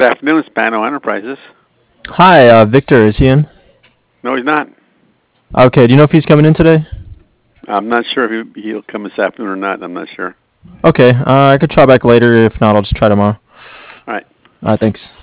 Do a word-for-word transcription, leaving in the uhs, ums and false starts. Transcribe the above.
afternoon, Spano Enterprises. Hi, uh, Victor, is he in? No, he's not. Okay, do you know if he's coming in today? I'm not sure if he, he'll come this afternoon or not. I'm not sure. Okay, uh, I could try back later. If not, I'll just try tomorrow. All right. Alright, thanks.